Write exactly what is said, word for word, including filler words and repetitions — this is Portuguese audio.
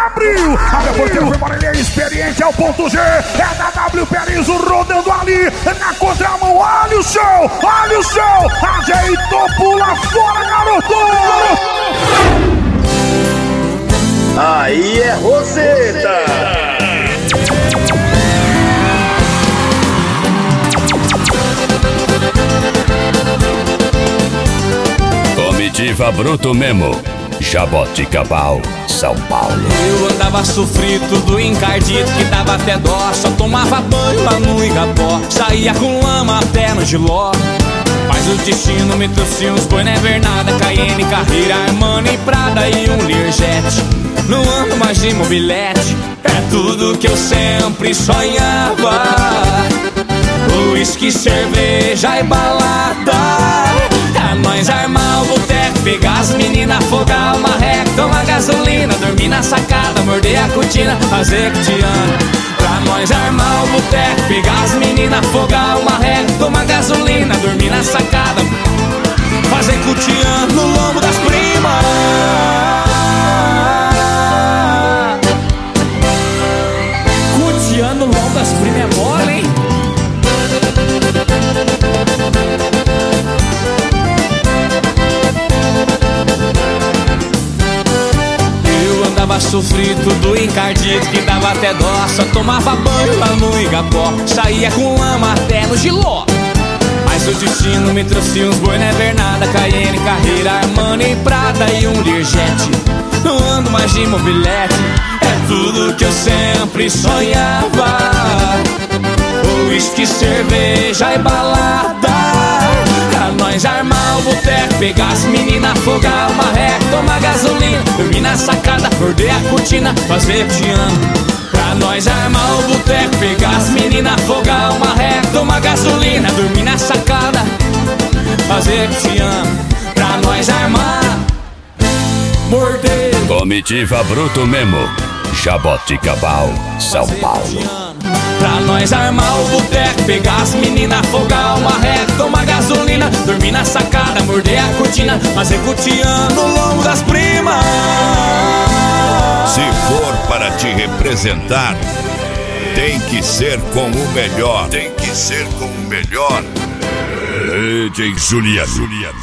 abriu. Abre porque o Marília é experiente, é o ponto G. É da W Perizo rodando ali na contramão. Olha o show, olha o show. Ajeitou, pula fora, garoto. Aí é Roseta. Comitiva Bruto Memo, Jaboticabal, São Paulo. Eu andava sofrido, tudo encardido, que dava até dó. Só tomava banho lá no Igapó, saía com lama até no Giló. Mas o destino me trouxe uns boi, não é verdade. Cayenne, Carreira, Armani, Prada e um Learjet. Não ando mais de mobilete, é tudo que eu sempre sonhava. Uísque, cerveja e balada. É nós armar o boteco, pegar as meninas, afogar uma reca, tomar gasolina, dormir na sacada, morder a cortina, fazer que te amo. Pra nós armar o boteco, pegar as meninas, afogar uma reca, tomar gasolina, dormir na sacada, fazer cutiano no lombo das primas. Cutiano no lombo das primas é mole, hein? Tava sofrido, tudo encardido, que dava até dó. Só tomava banho lá no Igapó, saía com lama até no Giló. Mas o destino me trouxe uns boi, não é verdade. Cayenne, Carreira, Armani, Prada e um Learjet. Não ando mais de mobilete, é tudo que eu sempre sonhava. Uísque, cerveja e balada. Pra nós armar o boteco, pegar as meninas, afogar uma reca, tomar gasolina, dormir na sacada, morder a cortina, fazer te amo. Pra nós armar o boteco, pegar as meninas, afogar uma reca, tomar gasolina, dormir na sacada, fazer te amo. Pra nós armar, morder. Comitiva Bruto Memo, Jaboticabal, São Paulo. Pra nós armar o boteco, pegar as meninas, afogar uma reca, tomar gasolina, dormir na sacada, morder a cortina, fazer cutiano no lombo das primas. Se for para te representar, tem que ser com o melhor. Tem que ser com o melhor. D J Juliano.